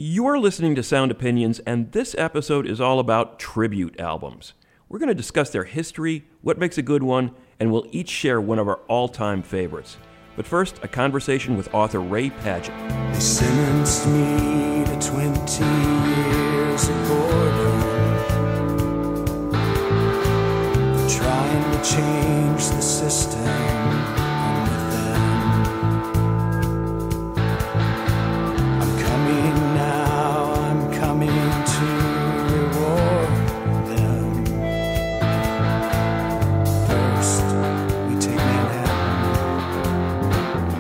You're listening to Sound Opinions, and this episode is all about tribute albums. We're going to discuss their history, what makes a good one, and we'll each share one of our all-time favorites. But first, a conversation with author Ray Padgett. They sentenced me to 20 years of boredom for trying to change the system from within. I'm coming now, I'm coming to reward them. First, we take Manhattan,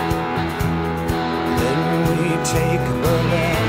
then we take Berlin.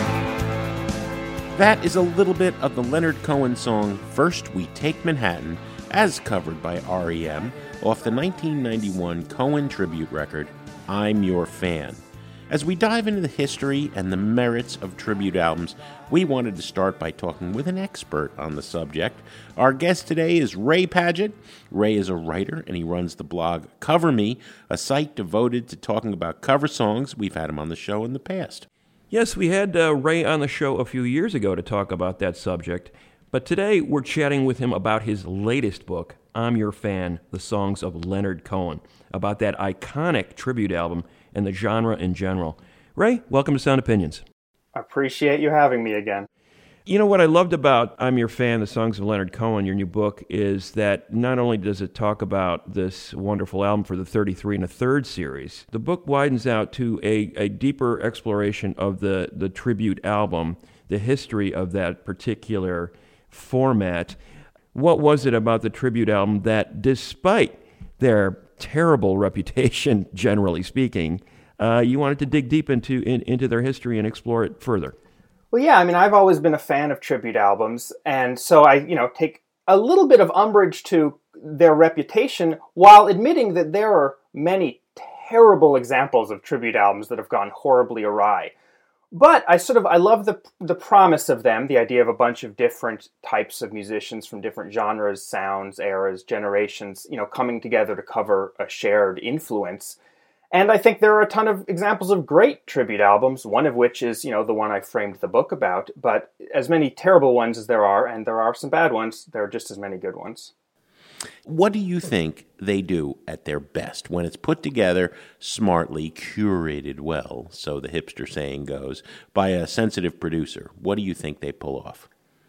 That is a little bit of the Leonard Cohen song First We Take Manhattan, as covered by R.E.M. off the 1991 Cohen tribute record, I'm Your Fan. As we dive into the history and the merits of tribute albums, we wanted to start by talking with an expert on the subject. Our guest today is Ray Padgett. Ray is a writer, and he runs the blog Cover Me, a site devoted to talking about cover songs. We've had him on the show in the past. Yes, we had Ray on the show a few years ago to talk about that subject, but today we're chatting with him about his latest book, I'm Your Fan, The Songs of Leonard Cohen, about that iconic tribute album and the genre in general. Ray, welcome to Sound Opinions. I appreciate you having me again. You know what I loved about I'm Your Fan, The Songs of Leonard Cohen, your new book, is that not only does it talk about this wonderful album for the 33 1/3 series, the book widens out to a deeper exploration of the tribute album, the history of that particular format. What was it about the tribute album that, despite their terrible reputation, generally speaking, you wanted to dig deep into their history and explore it further? Well, yeah, I mean, I've always been a fan of tribute albums, and so I, take a little bit of umbrage to their reputation while admitting that there are many terrible examples of tribute albums that have gone horribly awry. But I love the promise of them, the idea of a bunch of different types of musicians from different genres, sounds, eras, generations, coming together to cover a shared influence. And I think there are a ton of examples of great tribute albums, one of which is, the one I framed the book about. But as many terrible ones as there are, and there are some bad ones, there are just as many good ones. What do you think they do at their best when it's put together smartly, curated well, so the hipster saying goes, by a sensitive producer? What do you think they pull off?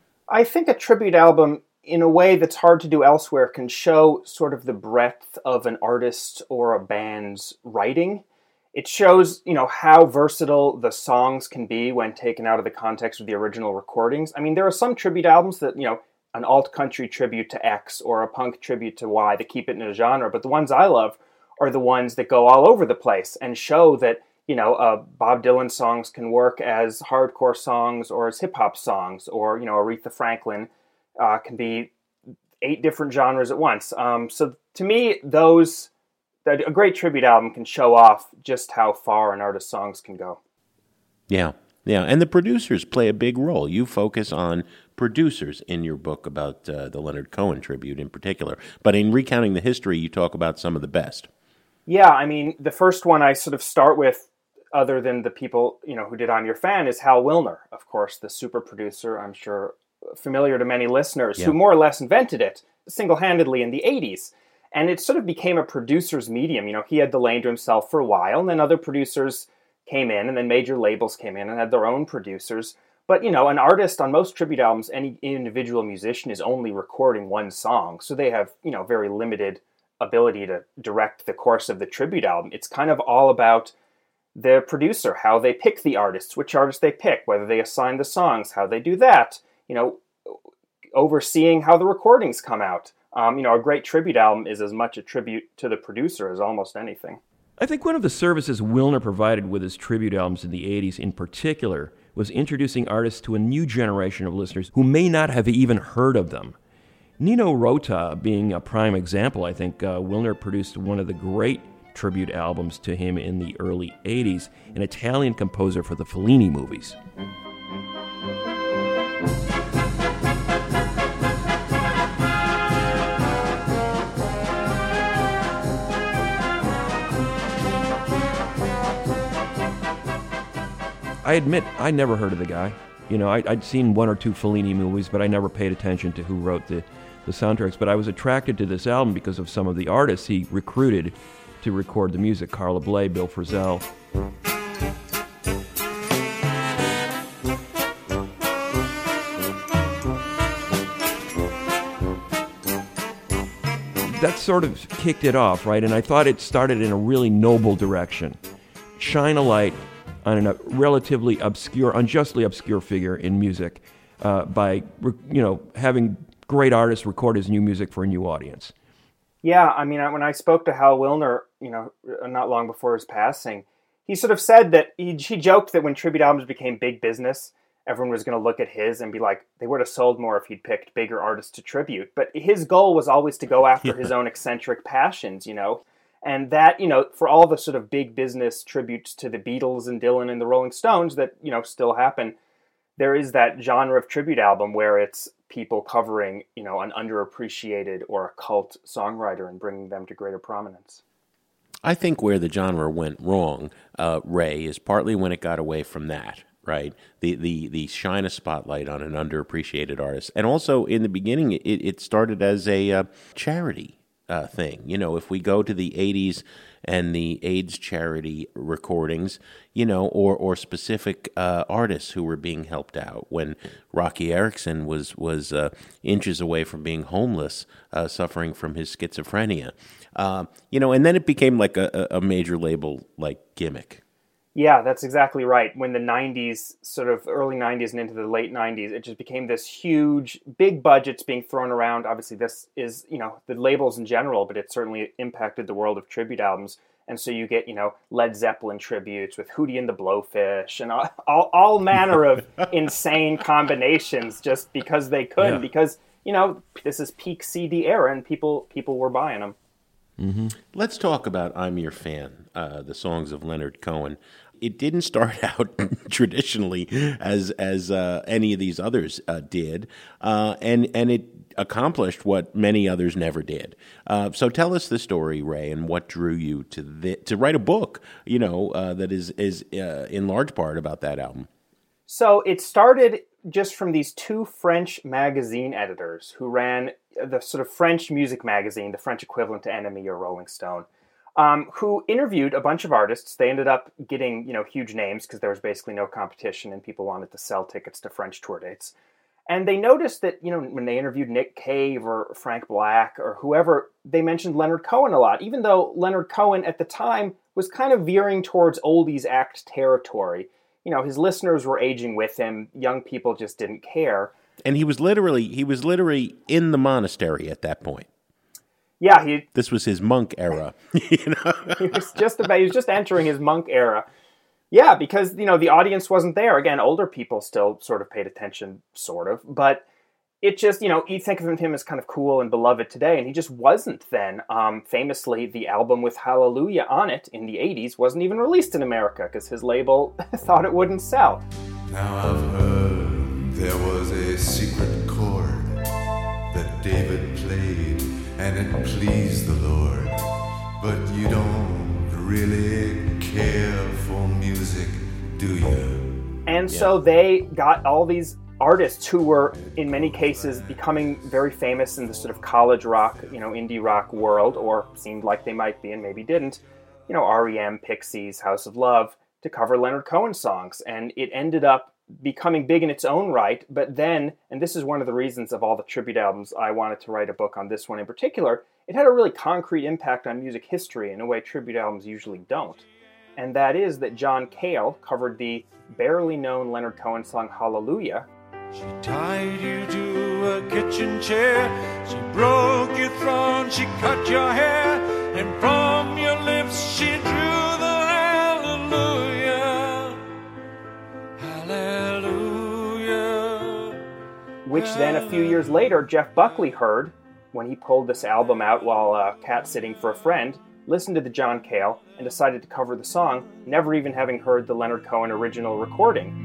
I think a tribute album, in a way that's hard to do elsewhere, can show sort of the breadth of an artist or a band's writing. It shows, how versatile the songs can be when taken out of the context of the original recordings. I mean, there are some tribute albums that, an alt-country tribute to X or a punk tribute to Y that keep it in a genre, but the ones I love are the ones that go all over the place and show that, Bob Dylan songs can work as hardcore songs or as hip-hop songs, or, Aretha Franklin can be 8 different genres at once. So to me, a great tribute album can show off just how far an artist's songs can go. Yeah, and the producers play a big role. You focus on producers in your book about the Leonard Cohen tribute in particular, but in recounting the history, you talk about some of the best. Yeah, I mean, the first one I sort of start with, other than the people, who did I'm Your Fan, is Hal Willner, of course, the super producer, I'm sure familiar to many listeners, who more or less invented it single-handedly in the 80s. And it sort of became a producer's medium. He had the lane to himself for a while, and then other producers came in, and then major labels came in and had their own producers. But, an artist on most tribute albums, any individual musician is only recording one song. So they have, very limited ability to direct the course of the tribute album. It's kind of all about the producer, how they pick the artists, which artists they pick, whether they assign the songs, how they do that, overseeing how the recordings come out. A great tribute album is as much a tribute to the producer as almost anything. I think one of the services Willner provided with his tribute albums in the 80s in particular was introducing artists to a new generation of listeners who may not have even heard of them. Nino Rota being a prime example, I think Willner produced one of the great tribute albums to him in the early 80s, an Italian composer for the Fellini movies. I admit, I never heard of the guy. You know, I'd seen one or two Fellini movies, but I never paid attention to who wrote the soundtracks. But I was attracted to this album because of some of the artists he recruited to record the music. Carla Bley, Bill Frisell. That sort of kicked it off, right? And I thought it started in a really noble direction. Shine a light on a relatively obscure, unjustly obscure figure in music by, having great artists record his new music for a new audience. Yeah, I mean, when I spoke to Hal Wilner, not long before his passing, he sort of said that he joked that when tribute albums became big business, everyone was going to look at his and be like, they would have sold more if he'd picked bigger artists to tribute. But his goal was always to go after his own eccentric passions, And that, for all the sort of big business tributes to the Beatles and Dylan and the Rolling Stones that, still happen, there is that genre of tribute album where it's people covering, an underappreciated or a cult songwriter and bringing them to greater prominence. I think where the genre went wrong, Ray, is partly when it got away from that. Right, the shine a spotlight on an underappreciated artist, and also in the beginning, it started as a charity thing. If we go to the '80s and the AIDS charity recordings, or specific artists who were being helped out. When Rocky Erickson was inches away from being homeless, suffering from his schizophrenia, and then it became like a major label like gimmick. Yeah, that's exactly right. When the 90s, sort of early 90s and into the late 90s, it just became this huge, big budgets being thrown around. Obviously, this is, the labels in general, but it certainly impacted the world of tribute albums. And so you get, Led Zeppelin tributes with Hootie and the Blowfish and all manner of insane combinations just because they could, because, this is peak CD era and people were buying them. Mm-hmm. Let's talk about I'm Your Fan, the songs of Leonard Cohen. It didn't start out traditionally as any of these others did, and it accomplished what many others never did. So tell us the story, Ray, and what drew you to write a book, that is in large part about that album. So it started just from these two French magazine editors who ran the sort of French music magazine, the French equivalent to NME or Rolling Stone, who interviewed a bunch of artists. They ended up getting, huge names because there was basically no competition and people wanted to sell tickets to French tour dates. And they noticed that, when they interviewed Nick Cave or Frank Black or whoever, they mentioned Leonard Cohen a lot, even though Leonard Cohen at the time was kind of veering towards oldies act territory. His listeners were aging with him. Young people just didn't care. And he was literally in the monastery at that point. Yeah, this was his monk era. He was just entering his monk era. Yeah, because the audience wasn't there. Again, older people still sort of paid attention, sort of, but it just you think of him as kind of cool and beloved today, and he just wasn't then. Famously, the album with Hallelujah on it in the '80s wasn't even released in America because his label thought it wouldn't sell. Now I've heard there was a secret chord that David played, and it pleased the Lord. But you don't really care for music, do you? And so they got all these artists who were, in many cases, becoming very famous in the sort of college rock, indie rock world, or seemed like they might be and maybe didn't, R.E.M., Pixies, House of Love, to cover Leonard Cohen songs. And it ended up becoming big in its own right, but then, and this is one of the reasons of all the tribute albums I wanted to write a book on this one in particular, it had a really concrete impact on music history in a way tribute albums usually don't. And that is that John Cale covered the barely known Leonard Cohen song Hallelujah. She tied you to a kitchen chair, she broke your throne, she cut your hair, and from your lips she drew the hallelujah, hallelujah. Which then a few years later, Jeff Buckley heard when he pulled this album out while cat-sitting for a friend, listened to the John Cale, and decided to cover the song, never even having heard the Leonard Cohen original recording.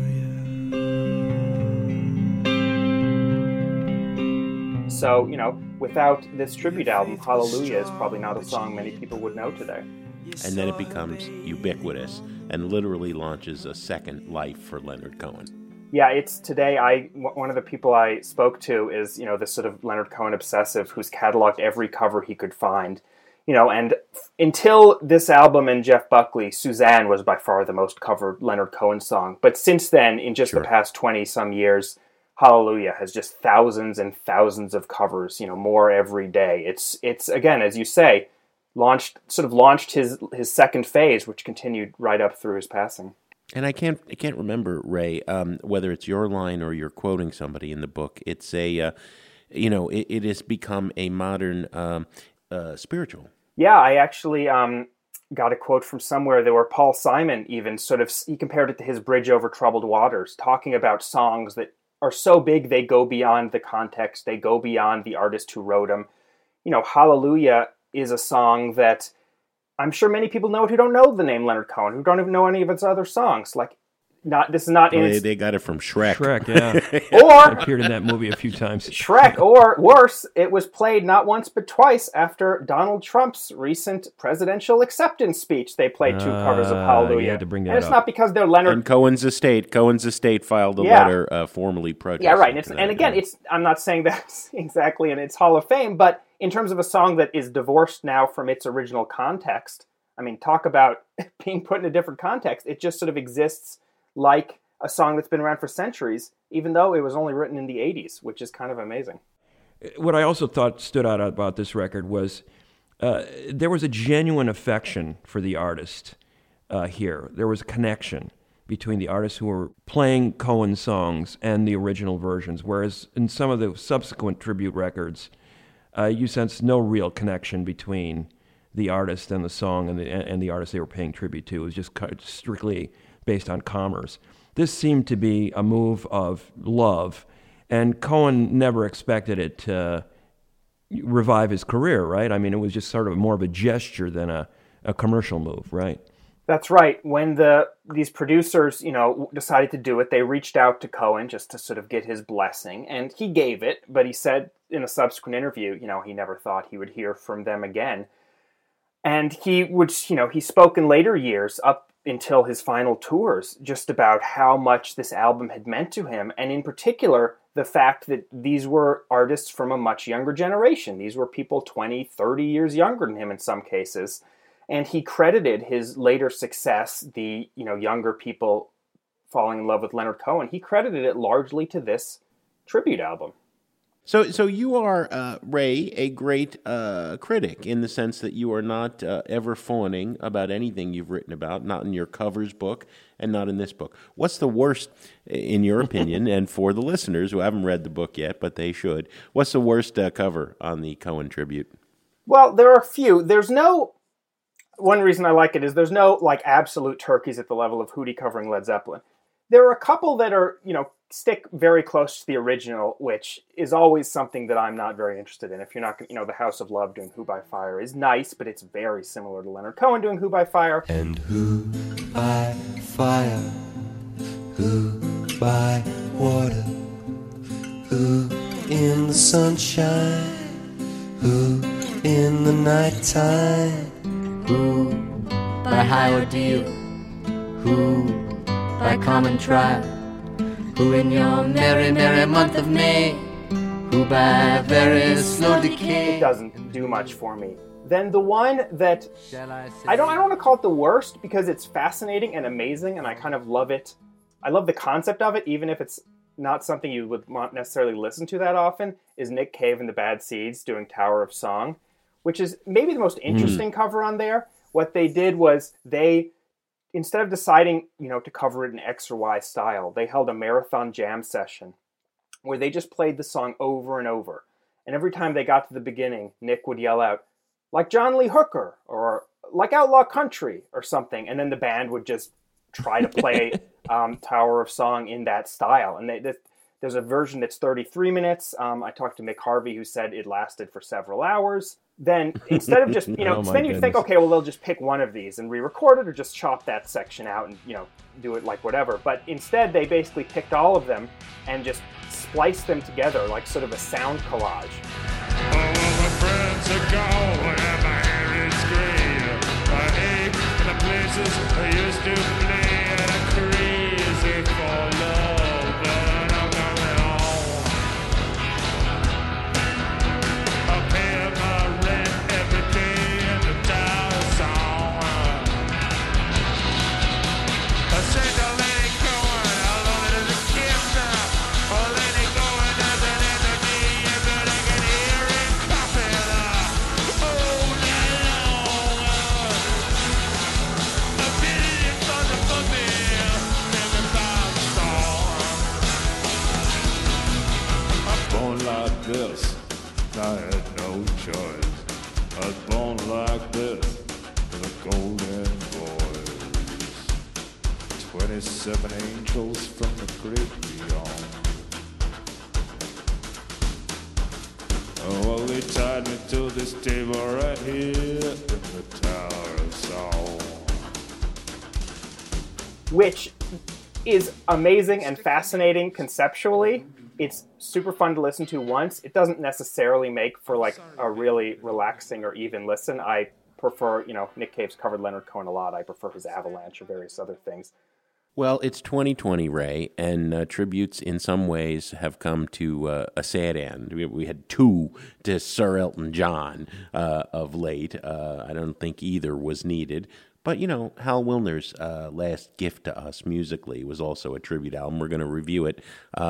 So, without this tribute album, Hallelujah is probably not a song many people would know today. And then it becomes ubiquitous and literally launches a second life for Leonard Cohen. Yeah, it's today. One of the people I spoke to is, this sort of Leonard Cohen obsessive who's cataloged every cover he could find. And until this album and Jeff Buckley, Suzanne was by far the most covered Leonard Cohen song. But since then, in just the past 20-some years, Hallelujah has just thousands and thousands of covers, more every day. It's again, as you say, launched his second phase, which continued right up through his passing. And I can't remember, Ray, whether it's your line or you're quoting somebody in the book. It's it has become a modern spiritual. Yeah, I actually got a quote from somewhere where Paul Simon even he compared it to his Bridge Over Troubled Waters, talking about songs that are so big they go beyond the context, they go beyond the artist who wrote them. Hallelujah is a song that I'm sure many people know it who don't know the name Leonard Cohen, who don't even know any of its other songs. They got it from Shrek. Shrek, yeah. Or appeared in that movie a few times. Shrek, or worse, it was played not once but twice after Donald Trump's recent presidential acceptance speech. They played two covers of Hallelujah. You had to bring that and it's up. not because they're Leonard. And Cohen's estate filed a letter formally protesting. Yeah, right. And again, I'm not saying that's exactly in its Hall of Fame, but in terms of a song that is divorced now from its original context, I mean, talk about being put in a different context. It just sort of exists like a song that's been around for centuries, even though it was only written in the 80s, which is kind of amazing. What I also thought stood out about this record was there was a genuine affection for the artist here. There was a connection between the artists who were playing Cohen songs and the original versions, whereas in some of the subsequent tribute records, you sense no real connection between the artist and the song and the artist they were paying tribute to. It was just strictly based on commerce. This seemed to be a move of love, and Cohen never expected it to revive his career, right? I mean, it was just sort of more of a gesture than a commercial move, right? That's right. When these producers, decided to do it, they reached out to Cohen just to sort of get his blessing, and he gave it, but he said in a subsequent interview, he never thought he would hear from them again. And he spoke in later years, up until his final tours, just about how much this album had meant to him, and in particular, the fact that these were artists from a much younger generation. These were people 20, 30 years younger than him in some cases, and he credited his later success, the younger people falling in love with Leonard Cohen, he credited it largely to this tribute album. So you are, Ray, a great critic in the sense that you are not ever fawning about anything you've written about, not in your covers book and not in this book. What's the worst, in your opinion, and for the listeners who haven't read the book yet, but they should, what's the worst cover on the Cohen tribute? Well, there are a few. One reason I like it is there's no absolute turkeys at the level of Hootie covering Led Zeppelin. There are a couple that are, stick very close to the original, which is always something that I'm not very interested in. If you're not, the House of Love doing Who by Fire is nice, but it's very similar to Leonard Cohen doing Who by Fire. And who by fire, who by water, who in the sunshine, who in the nighttime, who by high ordeal, who by common trial, who in your merry, merry month of May, who by very slow decay. It doesn't do much for me. Then the one that I don't want to call it the worst because it's fascinating and amazing and I kind of love it. I love the concept of it, even if it's not something you would not necessarily listen to that often, is Nick Cave and the Bad Seeds doing Tower of Song, which is maybe the most interesting cover on there. What they did was instead of deciding, to cover it in X or Y style, they held a marathon jam session where they just played the song over and over. And every time they got to the beginning, Nick would yell out, like John Lee Hooker, or like Outlaw Country, or something. And then the band would just try to play Tower of Song in that style. And there's a version that's 33 minutes. I talked to Mick Harvey, who said it lasted for several hours. Then instead of just, then you'd think, okay, well, they'll just pick one of these and re-record it or just chop that section out and, do it like whatever. But instead, they basically picked all of them and just spliced them together like sort of a sound collage. months ago, and my hair is gray. I ache in the places I used to play, and I'm crazy for love, but I'm coming home. I pay my rent every day in the town song. I said to let it go, and I love it as a kid now. Oh, let it go, and doesn't end to me, but I can hear it popping all night long. A million thunder for me, never found a song. I'm born like this, I had no choice. I was born like this, with a golden voice. 27 angels from the great beyond. Oh, well, they tied me to this table right here in the Tower of Song. Which is amazing and fascinating conceptually. It's super fun to listen to once. It doesn't necessarily make for like a really relaxing or even listen. I prefer, Nick Cave's covered Leonard Cohen a lot. I prefer his Avalanche or various other things. Well, it's 2020, Ray, and tributes in some ways have come to a sad end. We had two to Sir Elton John of late. I don't think either was needed. But, Hal Wilner's last gift to us musically was also a tribute album. We're going to review it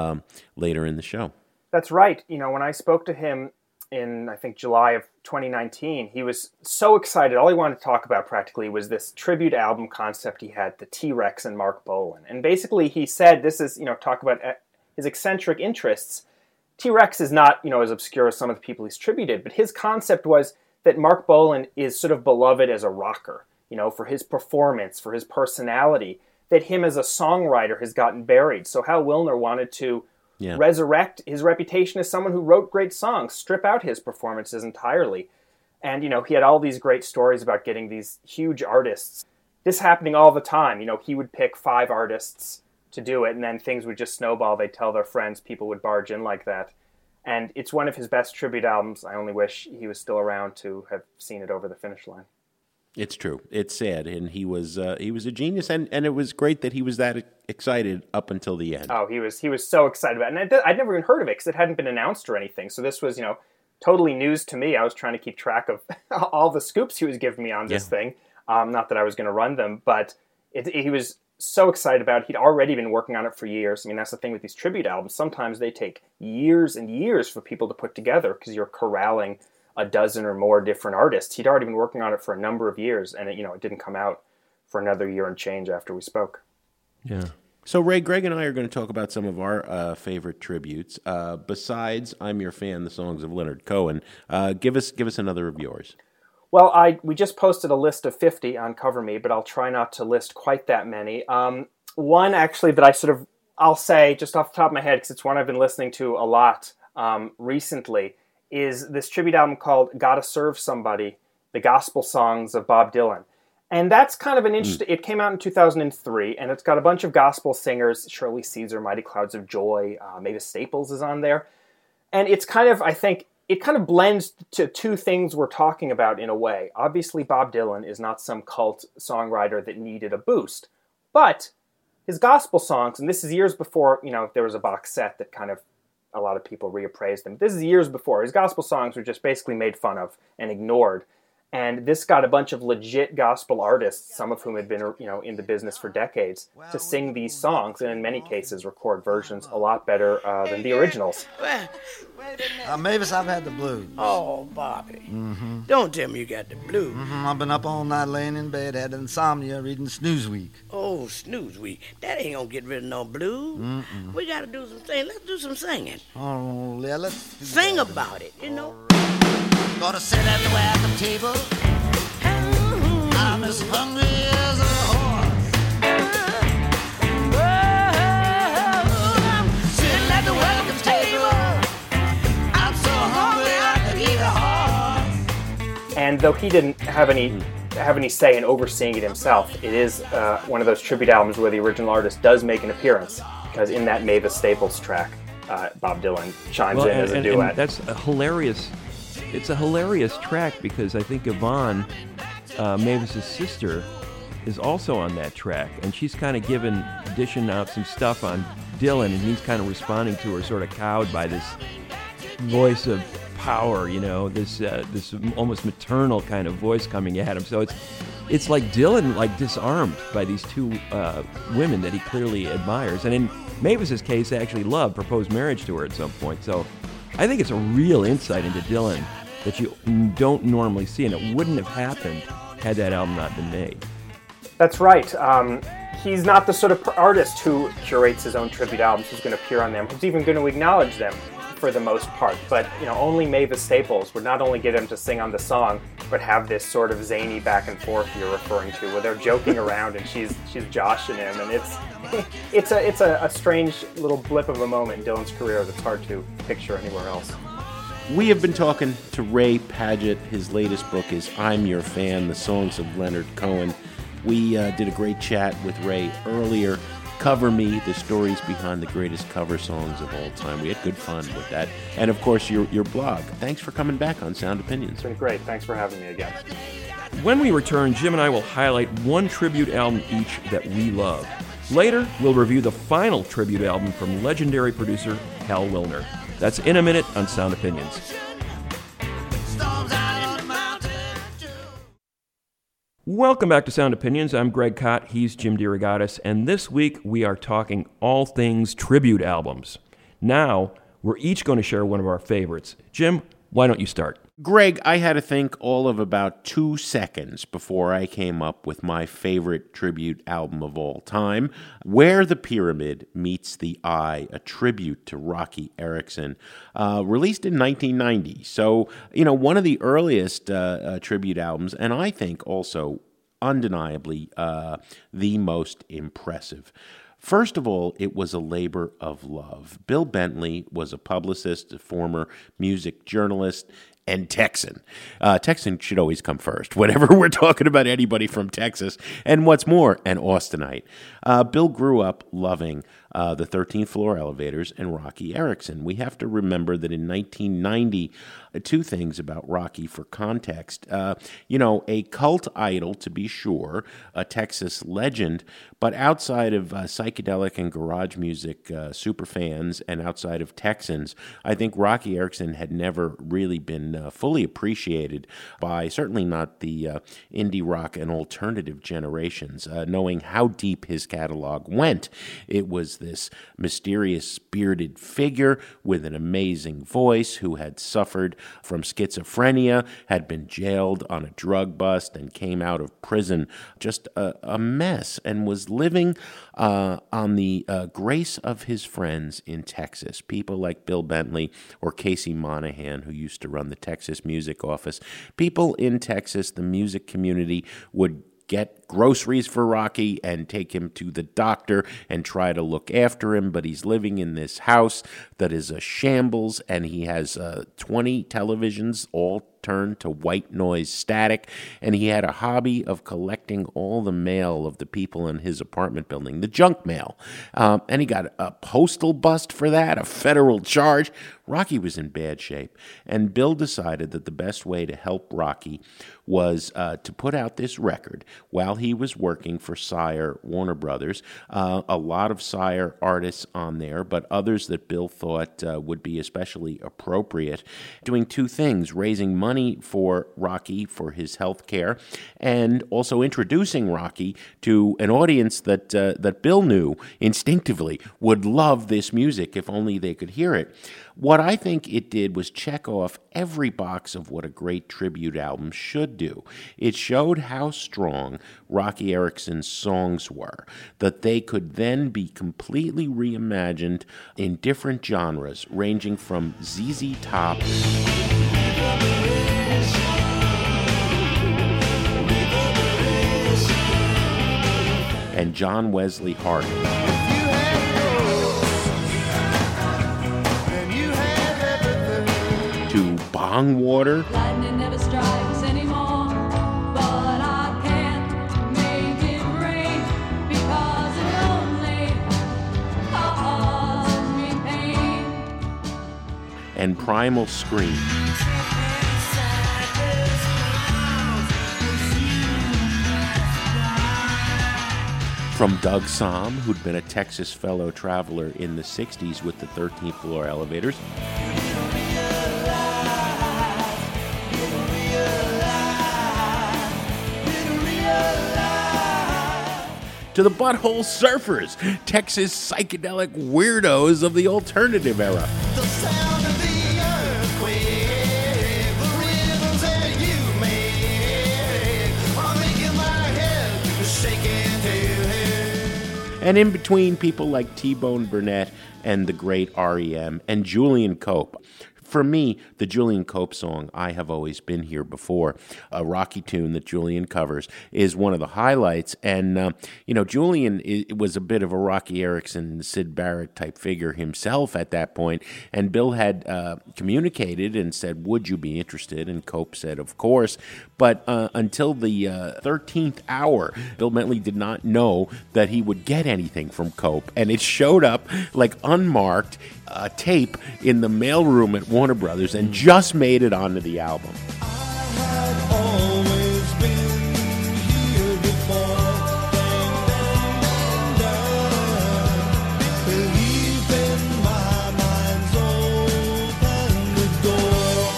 later in the show. That's right. When I spoke to him in, I think, July of 2019, he was so excited. All he wanted to talk about practically was this tribute album concept he had, the T-Rex and Mark Bolan. And basically he said, this is, talk about his eccentric interests. T-Rex is not, as obscure as some of the people he's tributed, but his concept was that Mark Bolan is sort of beloved as a rocker, for his performance, for his personality, that him as a songwriter has gotten buried. So Hal Wilner wanted to resurrect his reputation as someone who wrote great songs, strip out his performances entirely. And, he had all these great stories about getting these huge artists. This happening all the time. He would pick 5 artists to do it, and then things would just snowball. They'd tell their friends, people would barge in like that. And it's one of his best tribute albums. I only wish he was still around to have seen it over the finish line. It's true. It's sad, and he was a genius, and it was great that he was that excited up until the end. Oh, he was so excited about it, and I'd never even heard of it because it hadn't been announced or anything. So this was, totally news to me. I was trying to keep track of all the scoops he was giving me on this thing. Not that I was going to run them, but he was so excited about it. He'd already been working on it for years. I mean, that's the thing with these tribute albums. Sometimes they take years and years for people to put together because you're corralling a dozen or more different artists. He'd already been working on it for a number of years, and it didn't come out for another year and change after we spoke. Yeah. So, Ray, Greg and I are going to talk about some of our favorite tributes. Besides I'm Your Fan, the songs of Leonard Cohen, give us another of yours. Well, we just posted a list of 50 on Cover Me, but I'll try not to list quite that many. One, actually, that I'll say just off the top of my head, because it's one I've been listening to a lot recently, is this tribute album called Gotta Serve Somebody, the Gospel Songs of Bob Dylan. And that's kind of an interesting... It came out in 2003, and it's got a bunch of gospel singers, Shirley Caesar, Mighty Clouds of Joy, Mavis Staples is on there. And it's kind of, I think, it kind of blends to two things we're talking about in a way. Obviously, Bob Dylan is not some cult songwriter that needed a boost. But his gospel songs, and this is years before, there was a box set that kind of a lot of people reappraised them. This is years before. His gospel songs were just basically made fun of and ignored. And this got a bunch of legit gospel artists, some of whom had been, in the business for decades, to sing these songs, and in many cases record versions a lot better than the originals. Mavis, I've had the blues. Oh, Bobby. Don't tell me you got the blues. I've been up all night laying in bed, had insomnia, reading Snoozweek. Oh, Snoozweek. That ain't gonna get rid of no blues. We gotta do some singing. Let's do some singing. Oh, yeah, let's sing about it, Gonna sit everywhere at the table. I'm as hungry as a horse. Sitting at the welcome table. I'm so hungry I could eat a horse. And though he didn't have any say in overseeing it himself, it is one of those tribute albums where the original artist does make an appearance, because in that Mavis Staples track, Bob Dylan chimes in as a duet. And that's a hilarious it's a hilarious track because I think Yvonne, Mavis's sister, is also on that track, and she's kind of dishing out some stuff on Dylan, and he's kind of responding to her, sort of cowed by this voice of power, this almost maternal kind of voice coming at him. So it's like Dylan disarmed by these two women that he clearly admires, and in Mavis's case, actually proposed marriage to her at some point. So I think it's a real insight into Dylan that you don't normally see, and it wouldn't have happened had that album not been made. That's right. He's not the sort of artist who curates his own tribute albums, who's going to appear on them, who's even going to acknowledge them for the most part. But only Mavis Staples would not only get him to sing on the song, but have this sort of zany back and forth you're referring to, where they're joking around and she's joshing him, and it's a strange little blip of a moment in Dylan's career that's hard to picture anywhere else. We have been talking to Ray Padgett. His latest book is I'm Your Fan, The Songs of Leonard Cohen. We did a great chat with Ray earlier. Cover Me, the stories behind the greatest cover songs of all time. We had good fun with that. And, of course, your blog. Thanks for coming back on Sound Opinions. It's been great. Thanks for having me again. When we return, Jim and I will highlight one tribute album each that we love. Later, we'll review the final tribute album from legendary producer Hal Willner. That's in a minute on Sound Opinions. Welcome back to Sound Opinions. I'm Greg Kot. He's Jim DeRogatis. And this week we are talking all things tribute albums. Now, we're each going to share one of our favorites. Jim, why don't you start? Greg, I had to think all of about 2 seconds before I came up with my favorite tribute album of all time, Where the Pyramid Meets the Eye, a tribute to Rocky Erickson, released in 1990. So, one of the earliest tribute albums, and I think also undeniably the most impressive. First of all, it was a labor of love. Bill Bentley was a publicist, a former music journalist, and Texan. Texan should always come first, whenever we're talking about anybody from Texas. And what's more, an Austinite. Bill grew up loving the 13th Floor Elevators and Rocky Erickson. We have to remember that in 1990, two things about Rocky for context. A cult idol, to be sure, a Texas legend, but outside of psychedelic and garage music superfans and outside of Texans, I think Rocky Erickson had never really been fully appreciated by certainly not the indie rock and alternative generations, knowing how deep his catalog went. It was this mysterious, spirited figure with an amazing voice who had suffered from schizophrenia, had been jailed on a drug bust, and came out of prison just a mess, and was living on the grace of his friends in Texas. People like Bill Bentley or Casey Monahan, who used to run the Texas Music Office. People in Texas, the music community, would get groceries for Rocky and take him to the doctor and try to look after him, but he's living in this house that is a shambles, and he has 20 televisions all turned to white noise static, and he had a hobby of collecting all the mail of the people in his apartment building, the junk mail, and he got a postal bust for that, a federal charge. Rocky was in bad shape, and Bill decided that the best way to help Rocky was to put out this record while he was working for Sire Warner Brothers. A lot of Sire artists on there, but others that Bill thought would be especially appropriate, doing two things: raising money for Rocky for his health care, and also introducing Rocky to an audience that Bill knew instinctively would love this music if only they could hear it. What I think it did was check off every box of what a great tribute album should do. It showed how strong Rocky Erickson's songs were, that they could then be completely reimagined in different genres, ranging from ZZ Top and John Wesley Harding to Bong Water Lightning never strikes anymore, but I can't make it rain because it only causes me pain. and Primal Scream. From Doug Somm, who'd been a Texas fellow traveler in the 60s with the 13th Floor Elevators. To the Butthole Surfers, Texas psychedelic weirdos of the alternative era. The sound of the earthquake, the rhythms that you make are making my head shake into your head. And in between, people like T-Bone Burnett and the great R.E.M. and Julian Cope. For me, the Julian Cope song, I Have Always Been Here Before, a Rocky tune that Julian covers, is one of the highlights. And, Julian was a bit of a Rocky Erickson, Syd Barrett type figure himself at that point. And Bill had communicated and said, would you be interested? And Cope said, of course. But until the 13th hour, Bill Bentley did not know that he would get anything from Cope. And it showed up like unmarked tape in the mailroom at Warner Brothers and just made it onto the album. I've always been here before. Believe in my mind's open the door.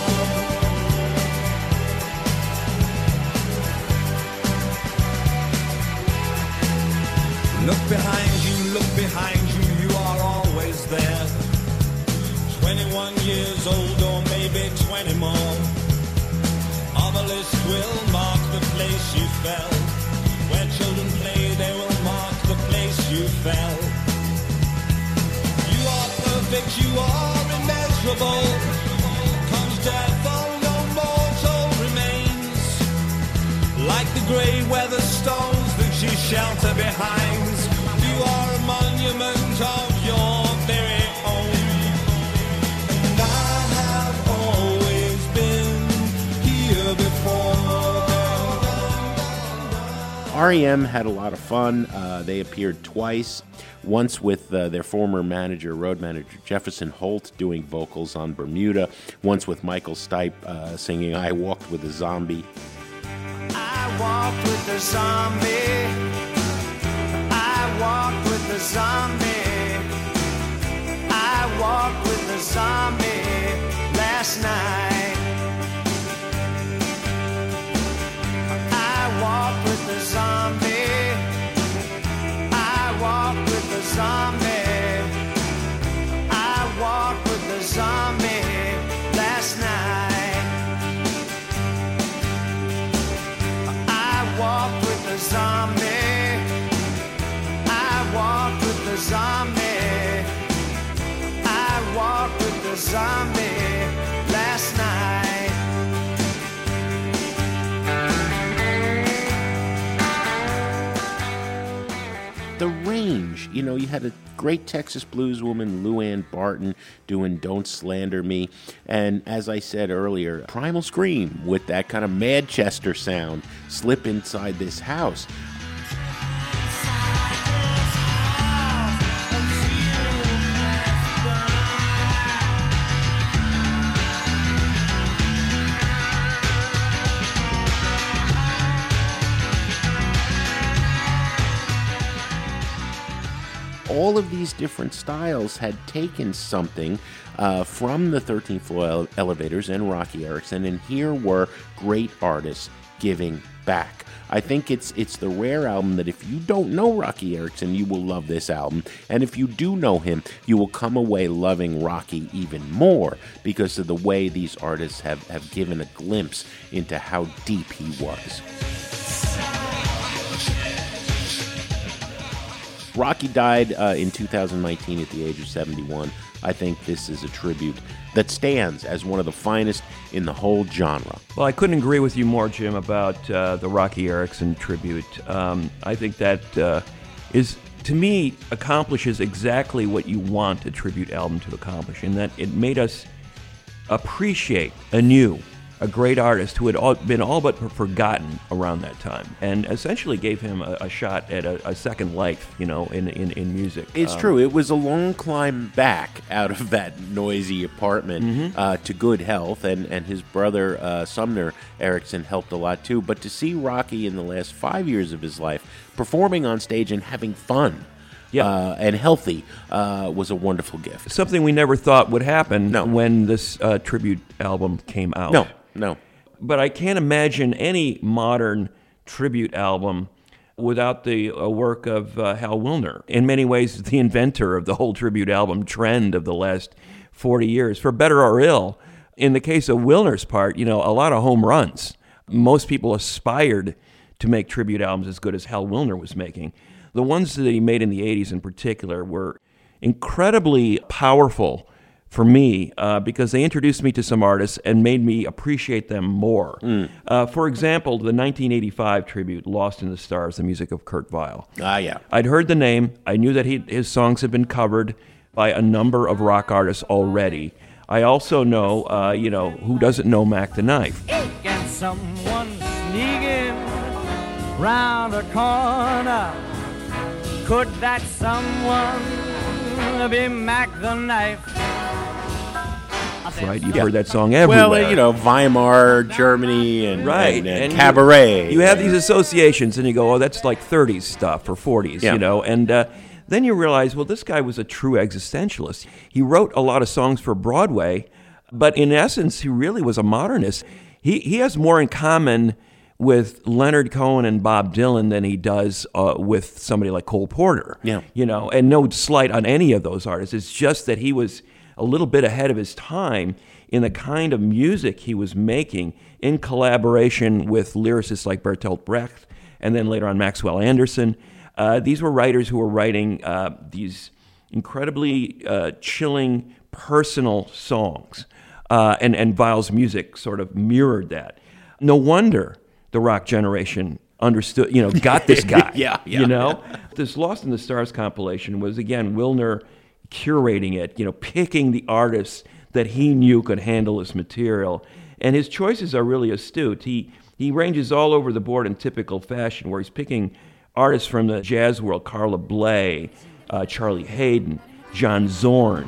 Look behind you, you are always there. 21 years old or maybe 20 more. Obelisk will mark the place you fell. Where children play, they will mark the place you fell. You are perfect, you are immeasurable. Comes death, all no mortal remains. Like the grey weather stones that you shelter behind. You are a monument of your very own. And I have always been here before. R.E.M. had a lot of fun. They appeared twice, once with their former manager, road manager Jefferson Holt, doing vocals on Bermuda, once with Michael Stipe singing I Walked with a Zombie. I walked with the zombie. I walked with the zombie. I walked with the zombie last night. I walked with the zombie. I walked with the zombie. I walked with the zombie last night. I walked with the zombie. I walked with the zombie. I walked with the zombie last night. The range, you had a great Texas blues woman, Lou Ann Barton, doing Don't Slander Me. And as I said earlier, Primal Scream with that kind of Manchester sound slip inside this house. All of these different styles had taken something from the 13th Floor Elevators and Rocky Erickson, and here were great artists giving back. I think it's the rare album that if you don't know Rocky Erickson, you will love this album. And if you do know him, you will come away loving Rocky even more because of the way these artists have given a glimpse into how deep he was. Rocky died in 2019 at the age of 71. I think this is a tribute that stands as one of the finest in the whole genre. Well, I couldn't agree with you more, Jim, about the Rocky Erickson tribute. I think that is, to me, accomplishes exactly what you want a tribute album to accomplish, in that it made us appreciate anew a great artist who had been all but forgotten around that time, and essentially gave him a shot at a second life, in music. It's true. It was a long climb back out of that noisy apartment to good health, and his brother Sumner Erickson helped a lot too. But to see Rocky in the last 5 years of his life performing on stage and having fun and healthy was a wonderful gift. Something we never thought would happen when this tribute album came out. No. But I can't imagine any modern tribute album without the work of Hal Willner. In many ways, the inventor of the whole tribute album trend of the last 40 years, for better or ill. In the case of Willner's part, a lot of home runs. Most people aspired to make tribute albums as good as Hal Willner was making. The ones that he made in the 80s in particular were incredibly powerful for me because they introduced me to some artists and made me appreciate them more. For example, the 1985 tribute, Lost in the Stars, the music of Kurt Weill. I'd heard the name. I knew that his songs had been covered by a number of rock artists already. I also know, who doesn't know Mac the Knife? And someone sneaking round a corner. Could that someone be Mac the Knife? Right, you've heard that song everywhere. Well, Weimar, Germany, and Cabaret. You have these associations, and you go, oh, that's like 30s stuff or 40s, and then you realize, well, this guy was a true existentialist. He wrote a lot of songs for Broadway, but in essence, he really was a modernist. He has more in common with Leonard Cohen and Bob Dylan than he does with somebody like Cole Porter. And no slight on any of those artists. It's just that he was a little bit ahead of his time in the kind of music he was making in collaboration with lyricists like Bertolt Brecht and then later on Maxwell Anderson. These were writers who were writing these incredibly chilling, personal songs. And Weill's music sort of mirrored that. No wonder the rock generation understood, got this guy. This Lost in the Stars compilation was, again, Willner curating it, picking the artists that he knew could handle his material. And his choices are really astute. He ranges all over the board in typical fashion, where he's picking artists from the jazz world, Carla Bley, Charlie Haydn, John Zorn.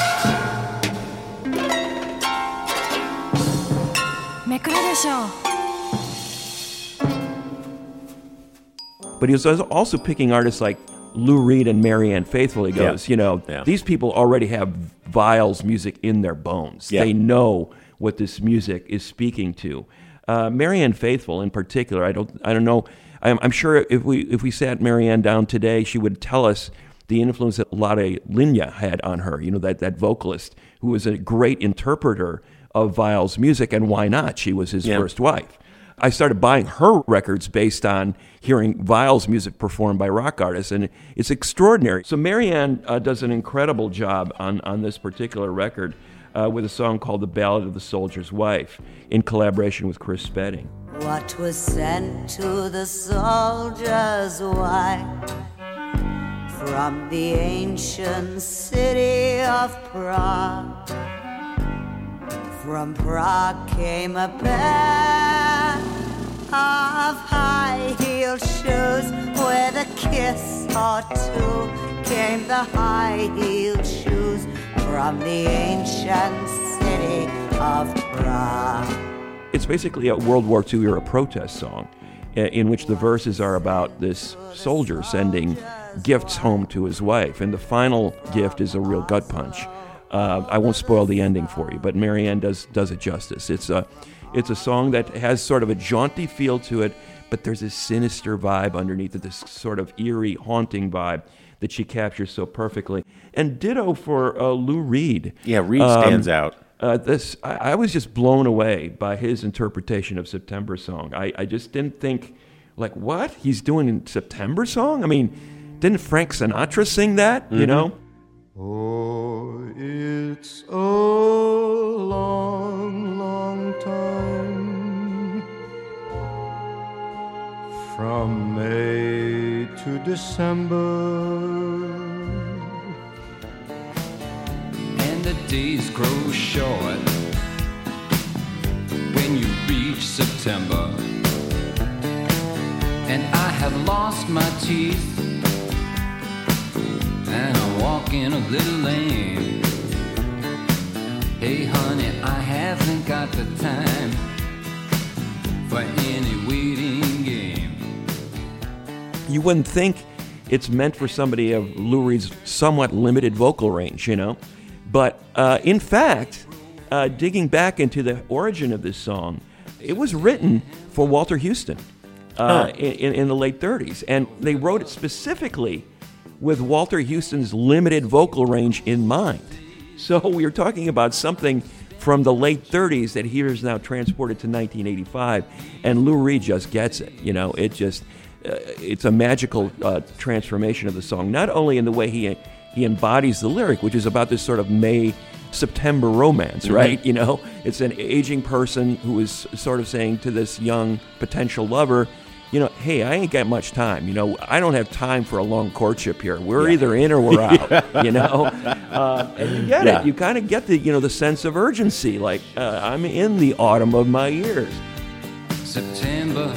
But he was also picking artists like Lou Reed and Marianne Faithfull. He goes, these people already have Weill's music in their bones. They know what this music is speaking to. Marianne Faithfull, in particular, I don't know. I'm sure if we sat Marianne down today, she would tell us the influence that Lotte Lenya had on her. That vocalist who was a great interpreter of Weill's music, and why not? She was his first wife. I started buying her records based on hearing Weill's music performed by rock artists, and it's extraordinary. So Marianne does an incredible job on this particular record with a song called The Ballad of the Soldier's Wife in collaboration with Chris Spedding. What was sent to the soldier's wife from the ancient city of Prague? From Prague came a pair of high-heeled shoes. With a kiss or two came the high-heeled shoes from the ancient city of Prague. It's basically a World War II era protest song in which the verses are about this soldier sending gifts home to his wife, and the final gift is a real gut punch. I won't spoil the ending for you, but Marianne does it justice. It's a song that has sort of a jaunty feel to it, but there's this sinister vibe underneath it, this sort of eerie, haunting vibe that she captures so perfectly. And ditto for Lou Reed. Yeah, Reed stands out. I was just blown away by his interpretation of September Song. I just didn't think, like, what? He's doing a September Song? I mean, didn't Frank Sinatra sing that, Oh, it's a long, long time from May to December, and the days grow short when you reach September, and I have lost my teeth, and I'm walking a little lame. Hey honey, I haven't got the time for any waiting game. You wouldn't think it's meant for somebody of Lou Reed's somewhat limited vocal range, you know? But in fact, digging back into the origin of this song, it was written for Walter Houston in the late 30s. And they wrote it specifically with Walter Houston's limited vocal range in mind. So we are talking about something from the late 30s that here is now transported to 1985, and Lou Reed just gets it. You know, it just it's a magical transformation of the song. Not only in the way he embodies the lyric, which is about this sort of May-September romance, right? You know, it's an aging person who is sort of saying to this young potential lover, you know, hey, I ain't got much time. You know, I don't have time for a long courtship here. We're either in or we're out. You know, and you get it. You kind of get the the sense of urgency. Like I'm in the autumn of my years. September,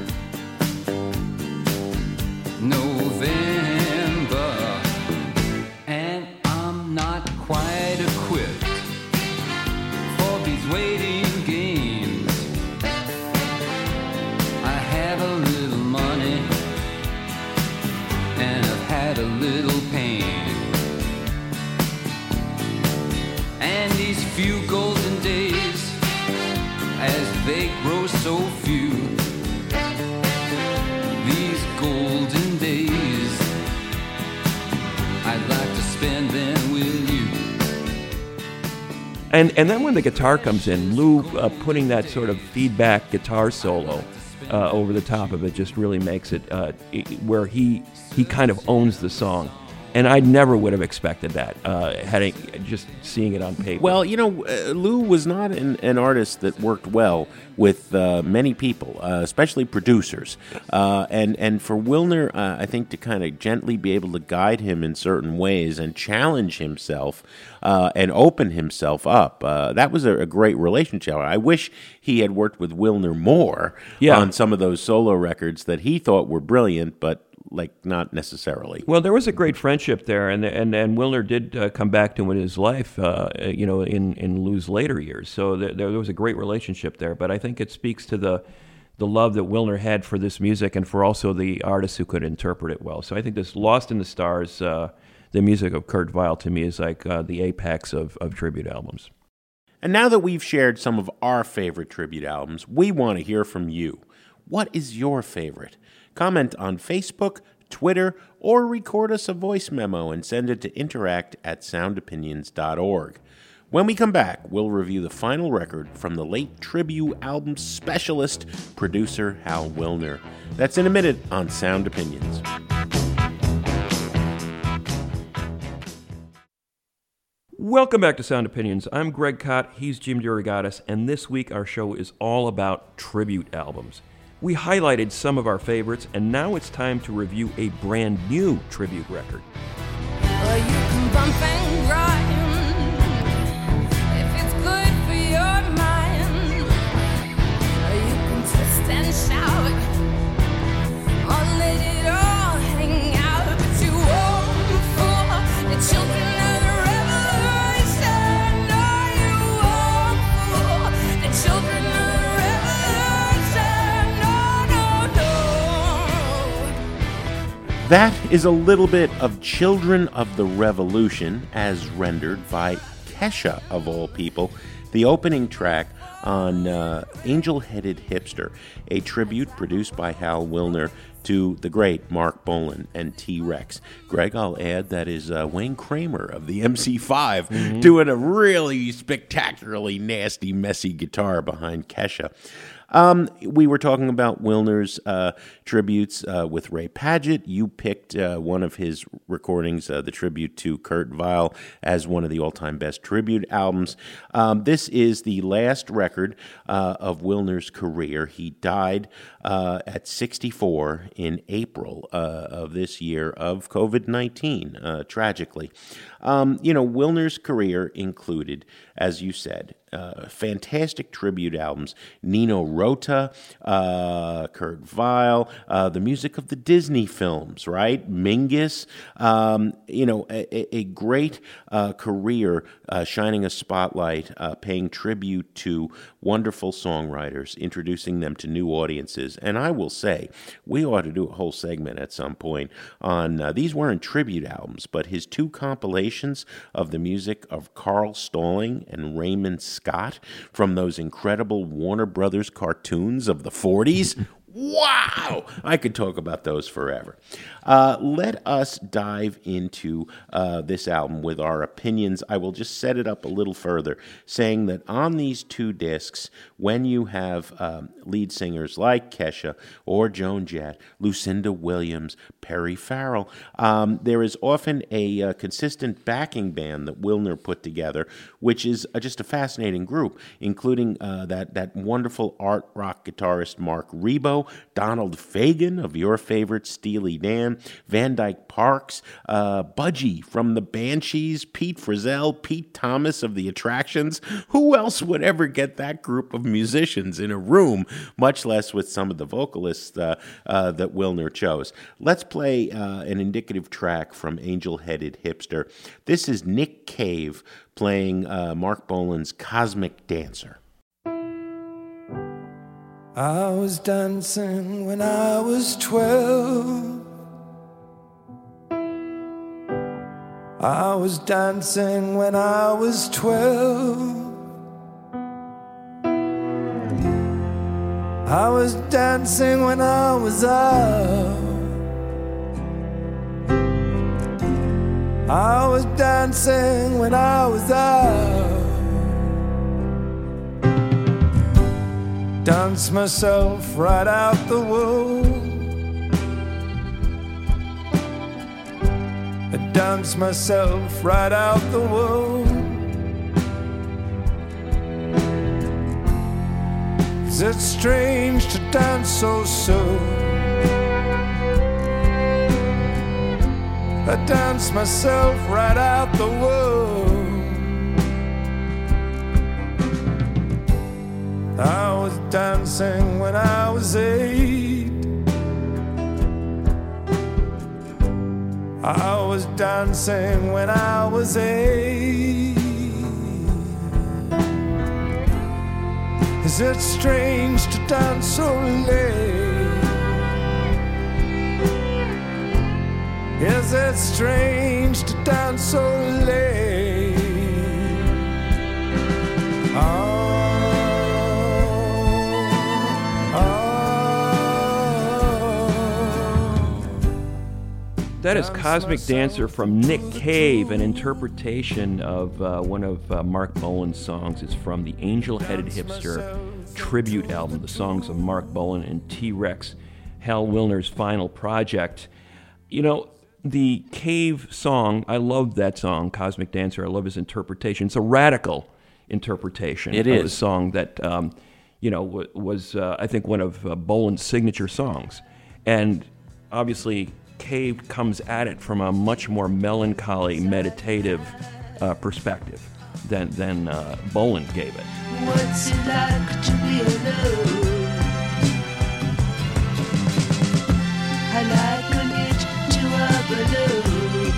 November, and I'm not quite equipped for these waiting games. I have a little money, and I've had a little pain, and these few golden days, as they grow so few, these golden days, I'd like to spend them with you. And then when the guitar comes in, Lou putting that sort of feedback guitar solo over the top of it just really makes it where he kind of owns the song. And I never would have expected that, just seeing it on paper. Well, Lou was not an artist that worked well with many people, especially producers. And for Wilner, I think to kind of gently be able to guide him in certain ways and challenge himself and open himself up, that was a great relationship. I wish he had worked with Wilner more on some of those solo records that he thought were brilliant, but not necessarily. Well, there was a great friendship there, and Wilner did come back to him in his life, in Lou's later years. So there was a great relationship there. But I think it speaks to the love that Wilner had for this music and for also the artists who could interpret it well. So I think this Lost in the Stars, the music of Kurt Weill, to me is like the apex of tribute albums. And now that we've shared some of our favorite tribute albums, we want to hear from you. What is your favorite? Comment on Facebook, Twitter, or record us a voice memo and send it to interact@soundopinions.org. When we come back, we'll review the final record from the late tribute album specialist, producer Hal Wilner. That's in a minute on Sound Opinions. Welcome back to Sound Opinions. I'm Greg Kot, he's Jim DeRogatis, and this week our show is all about tribute albums. We highlighted some of our favorites, and now it's time to review a brand new tribute record. Well, you can bump and grind if it's good for your mind. Or you can twist and shout or let it all hang out. But you won't fool the children of the revolution. No, you won't fool the children of the That is a little bit of Children of the Revolution, as rendered by Kesha, of all people, the opening track on Angel-Headed Hipster, a tribute produced by Hal Wilner to the great Mark Bolan and T-Rex. Greg, I'll add that is Wayne Kramer of the MC5 doing a really spectacularly nasty, messy guitar behind Kesha. We were talking about Wilner's tributes with Ray Padgett. You picked one of his recordings, the tribute to Kurt Weill, as one of the all-time best tribute albums. This is the last record of Wilner's career. He died at 64 in April of this year of COVID-19, tragically. Wilner's career included, as you said, fantastic tribute albums. Nino Rota, Kurt Weill, the music of the Disney films, right? Mingus, a great career shining a spotlight, paying tribute to wonderful songwriters, introducing them to new audiences. And I will say, we ought to do a whole segment at some point on, these weren't tribute albums, but his two compilations of the music of Carl Stalling and Raymond Scott from those incredible Warner Brothers cartoons of the 40s. Wow! I could talk about those forever. Let us dive into this album with our opinions. I will just set it up a little further, saying that on these two discs, when you have lead singers like Kesha or Joan Jett, Lucinda Williams, Perry Farrell, there is often a consistent backing band that Wilner put together, which is just a fascinating group, including that wonderful art rock guitarist Mark Rebo, Donald Fagen of your favorite Steely Dan, Van Dyke Parks, Budgie from the Banshees, Pete Frizell, Pete Thomas of the Attractions. Who else would ever get that group of musicians in a room, much less with some of the vocalists that Wilner chose? Let's play an indicative track from Angel-Headed Hipster. This is Nick Cave playing Mark Bolan's Cosmic Dancer. I was dancing when I was 12. I was dancing when I was 12. I was dancing when I was out. I was dancing when I was out. Dance myself right out the womb. I dance myself right out the womb. Is it strange to dance so soon? I dance myself right out the womb. I was dancing when I was 8. I was dancing when I was 8. Is it strange to dance so late? Is it strange to dance so late? That is Cosmic Dancer from Nick Cave, an interpretation of one of Mark Bolan's songs. It's from the Angel-Headed Hipster tribute album, the songs of Mark Bolan and T-Rex, Hal Wilner's final project. You know, the Cave song, I love that song, Cosmic Dancer. I love his interpretation. It's a radical interpretation of a song that, was, I think, one of Bolan's signature songs. And obviously, Cave comes at it from a much more melancholy, meditative perspective than Bolan gave it. What's it like to be alone? I liken it to a balloon.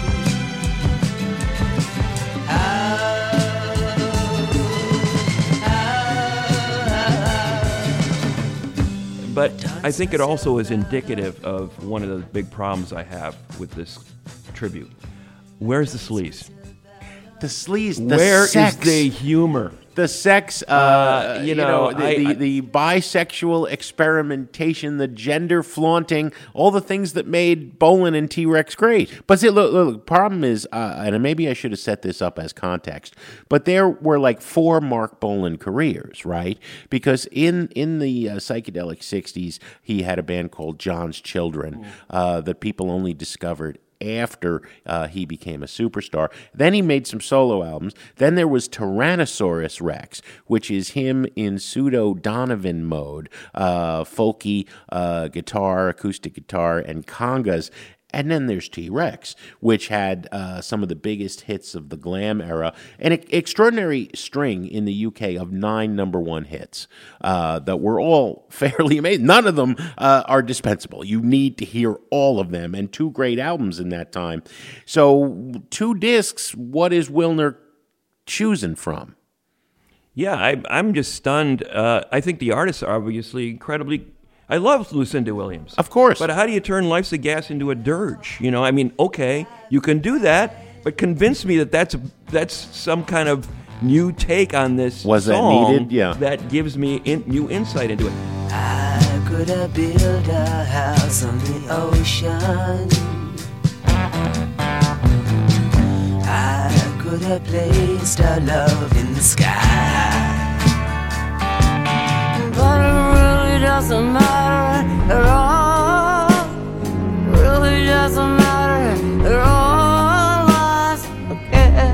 But I think it also is indicative of one of the big problems I have with this tribute. Where's the sleaze? The sleaze, Where sex. is the humor? The sex, the bisexual experimentation, the gender flaunting, all the things that made Bolan and T-Rex great. But see, look, problem is, and maybe I should have set this up as context, but there were like 4 Mark Bolan careers, right? Because in the psychedelic 60s, he had a band called John's Children that people only discovered after he became a superstar. Then he made some solo albums. Then there was Tyrannosaurus Rex, which is him in pseudo Donovan mode, folky guitar, acoustic guitar, and congas. And then there's T-Rex, which had some of the biggest hits of the glam era, an extraordinary string in the UK of 9 #1 hits that were all fairly amazing. None of them are dispensable. You need to hear all of them, and 2 great albums in that time. So 2 discs, what is Wilner choosing from? Yeah, I'm just stunned. I think the artists are obviously incredibly... I love Lucinda Williams. Of course. But how do you turn Life's a Gas into a dirge? You know, I mean, okay, you can do that, but convince me that that's some kind of new take on this Was that song needed? Yeah. that gives me new insight into it. I could have built a house on the ocean. I could have placed our love in the sky. But it really doesn't matter at all. Really doesn't matter at all. Life's a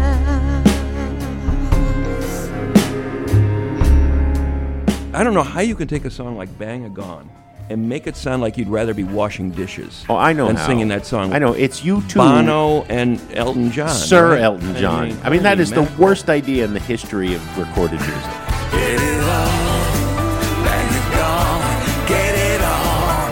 gas. I don't know how you can take a song like Bang a Gone and make it sound like you'd rather be washing dishes. Oh, I know than how. singing that song. I know, it's you two. Bono and Elton John. Sir right? Elton John. I mean, that is the worst idea in the history of recorded music. Get it on, bang it gone, get it on.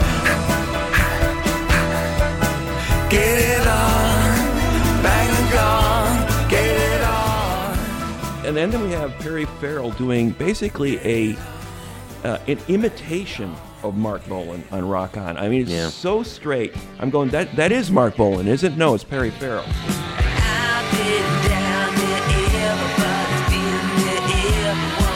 Get it on, bang it gone, get it on. And then we have Perry Farrell doing basically an imitation of Mark Bolan on Rock On. I mean, it's so straight. I'm going, that is Mark Bolan, is it? No, it's Perry Farrell. I've been down there, everybody's been there,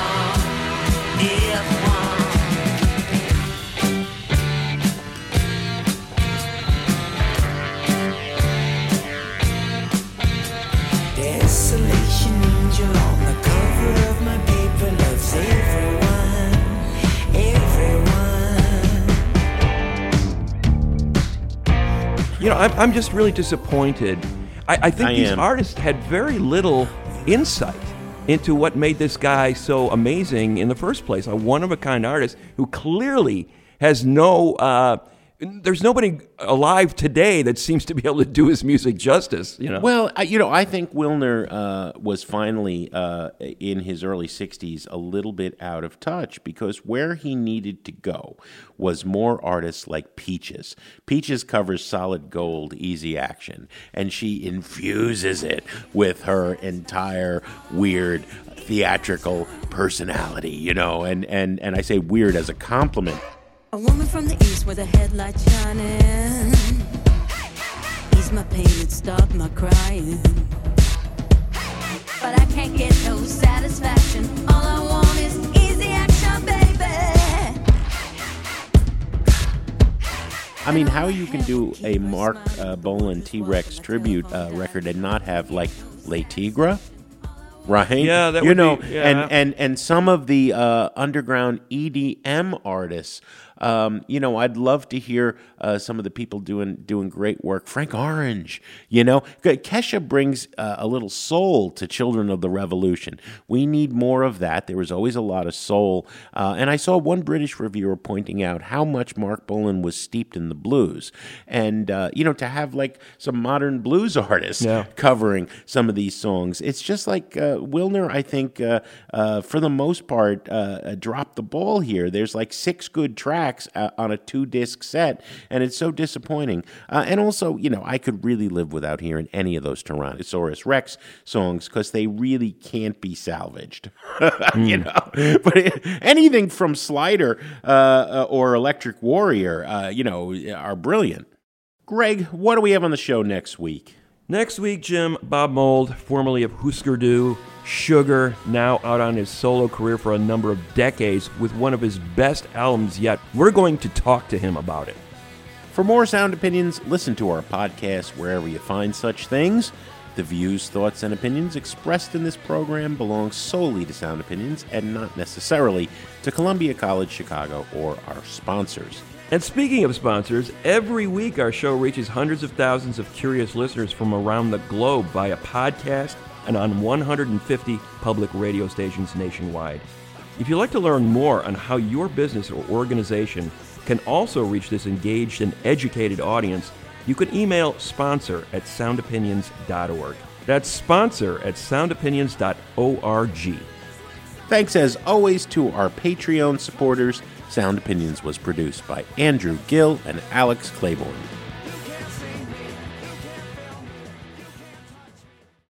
everyone. Desolation angel on the cover of my paper loves everyone, everyone. You know, I'm just really disappointed. I think these artists had very little insight into what made this guy so amazing in the first place. A one-of-a-kind artist who clearly has no... there's nobody alive today that seems to be able to do his music justice, you know. Well, I think Wilner was finally, in his early 60s, a little bit out of touch because where he needed to go was more artists like Peaches. Peaches covers Solid Gold, Easy Action, and she infuses it with her entire weird theatrical personality, you know, and I say weird as a compliment. A woman from the east with a headlight shining. Ease my pain and stop my crying. But I can't get no satisfaction. All I want is easy action, baby. I mean, how you can do a Mark Bolan T-Rex tribute record and not have, like, Le Tigre? Right? Yeah, that you would know, be... Yeah. And some of the underground EDM artists... you know, I'd love to hear some of the people doing great work. Frank Orange, you know. Kesha brings a little soul to Children of the Revolution. We need more of that. There was always a lot of soul. And I saw one British reviewer pointing out how much Mark Bolan was steeped in the blues. And, you know, to have, like, some modern blues artists covering some of these songs, it's just like Wilner, I think, for the most part, dropped the ball here. There's, like, 6 good tracks on a 2-disc set, and it's so disappointing. And also, you know, I could really live without hearing any of those Tyrannosaurus Rex songs because they really can't be salvaged. You know, but anything from Slider or Electric Warrior, you know, are brilliant. Greg, what do we have on the show next week? Next week, Jim, Bob Mould, formerly of Husker Du, Sugar, now out on his solo career for a number of decades with one of his best albums yet. We're going to talk to him about it. For more Sound Opinions, listen to our podcast wherever you find such things. The views, thoughts, and opinions expressed in this program belong solely to Sound Opinions and not necessarily to Columbia College Chicago or our sponsors. And speaking of sponsors, every week our show reaches hundreds of thousands of curious listeners from around the globe via podcast and on 150 public radio stations nationwide. If you'd like to learn more on how your business or organization can also reach this engaged and educated audience, you can email sponsor@soundopinions.org. That's sponsor@soundopinions.org. Thanks as always to our Patreon supporters. Sound Opinions was produced by Andrew Gill and Alex Claiborne.